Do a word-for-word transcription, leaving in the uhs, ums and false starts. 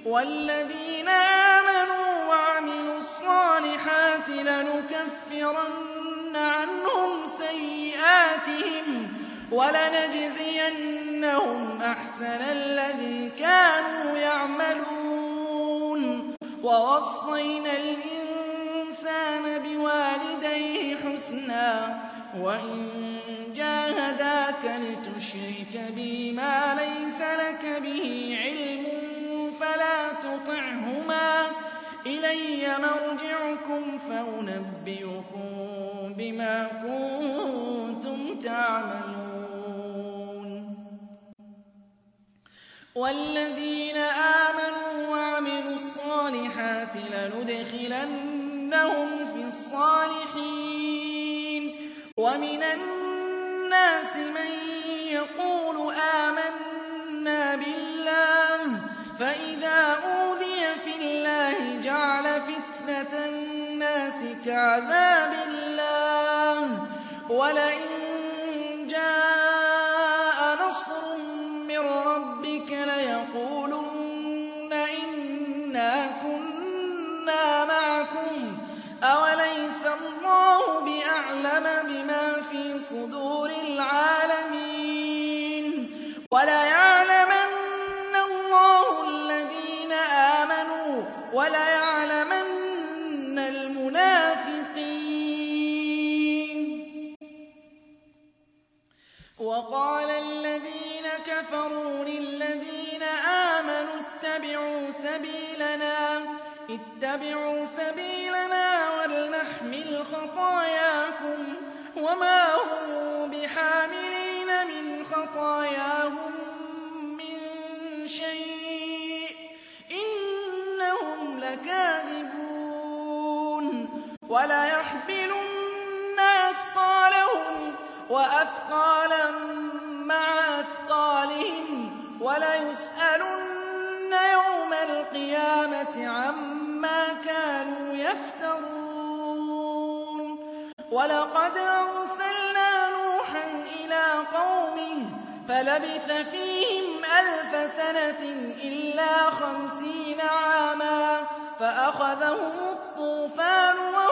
وَالَّذِينَ آمَنُوا وَعَمِلُوا الصَّالِحَاتِ لَنُكَفِّرَنَّ عَنْهُمْ سَيِّئَاتِهِمْ وَلَنَجْزِيَنَّهُمْ أَحْسَنَ الَّذِي كَانُوا يَعْمَلُونَ وَوَصَّيْنَا الْإِنسَانَ بِوَالِدَيْهِ حُسْنًا وَإِن جَاهَدَاكَ لِتُشْرِكَ بِي مَا لَيْسَ لَكَ بِهِ عِلْمٌ فَلَا تُطِعْهُمَا ۚ إِلَيَّ مَرْجِعُكُمْ فَأُنَبِّئُكُم بِمَا كُنتُمْ تَعْمَلُونَ وَالَّذِينَ آمَنُوا وَعَمِلُوا الصَّالِحَاتِ لَنُدْخِلَنَّهُمْ فِي الصَّالِحِينَ وَمِنَ النَّاسِ مَن يَقُولُ آمَنَّا بِاللَّهِ فَإِذَا أُوذِيَ فِي اللَّهِ جَعَلَ فِتْنَةَ النَّاسِ كَعَذَابِ اللَّهِ ۚ وَلَئِن جَاءَ نَصْرٌ مِّن رَّبِّكَ لَيَقُولُنَّ إِنَّا كُنَّا مَعَكُمْ ۚ أَوَلَيْسَ اللَّهُ بِأَعْلَمَ بِمَا فِي صُدُورِ الْعَالَمِينَ وَلَيَعْلَمَنَّ اللَّهُ الَّذِينَ آمَنُوا وَلَيَعْلَمَنَّ الْمُنَافِقِينَ وَقَالَ الَّذِينَ كَفَرُوا لِلَّذِينَ آمَنُوا اتَّبِعُوا سَبِيلَنَا وَلْنَحْمِلْ خَطَايَاكُمْ وَمَا هُم بِحَامِلِينَ مِنْ خَطَايَاهُم مِّن شَيْءٍ ۖ إِنَّهُمْ لَكَاذِبُونَ وَلَيَحْمِلُنَّ أَثْقَالَهُمْ وَأَثْقَالًا مَّعَ أَثْقَالِهِمْ وَلَيُسْأَلُنَّ يَوْمَ الْقِيَامَةِ عَمَّا كَانُوا يَفْتَرُونَ وَلَقَدْ أَرْسَلْنَا نُوحًا إِلَىٰ قَوْمِهِ فَلَبِثَ فِيهِمْ أَلْفَ سَنَةٍ إِلَّا خَمْسِينَ عَامًا فَأَخَذَهُمُ الطُّوفَانُ